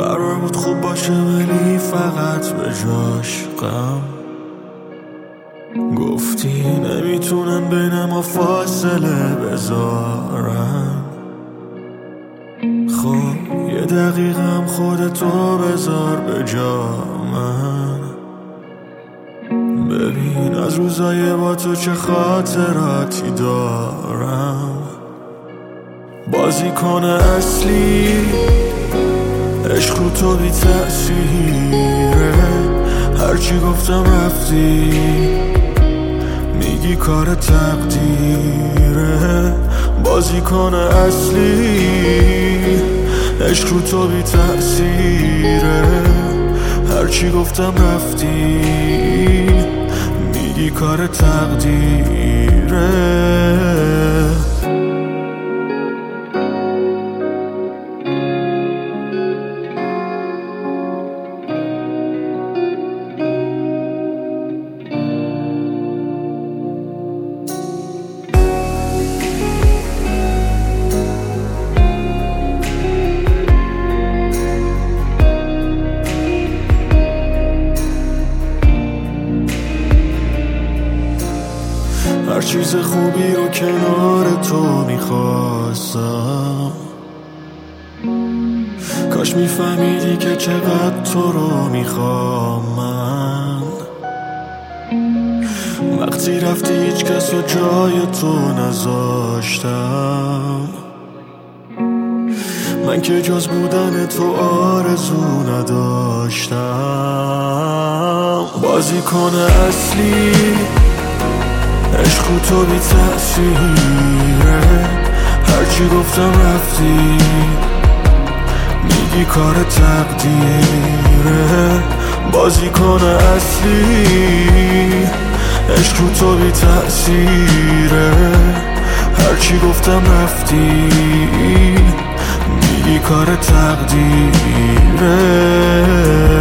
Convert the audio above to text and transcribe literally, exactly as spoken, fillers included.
قرار بود خوب باشه ولی فقط به جاش غم. گفتی نمیتونن بین ما فاصله بذارن. خب یه دقیقم خودتو بذار به جا من. ببین از روزای با تو چه خاطراتی دارم. بازیکن اصلی عشق رو تو بی تأثیره. هرچی گفتم رفتی میگی کار تقدیره. بازیکن اصلی عشق رو تو بی تأثیره. هرچی گفتم رفتی میگی کار تقدیره. هر چیز خوبی رو کنار تو میخواستم. کاش میفهمیدی که چقدر تو رو میخوام من. وقتی رفتی هیچ کس رو جای تو نذاشتم. من که جز بودن تو آرزو نداشتم. بازیکن اصلی عشق رو تو بی تأثیره. هرچی گفتم رفتی میگی کار تقدیره. بازیکن اصلی عشق رو تو بی تأثیره. هرچی گفتم رفتی میگی کار تقدیره.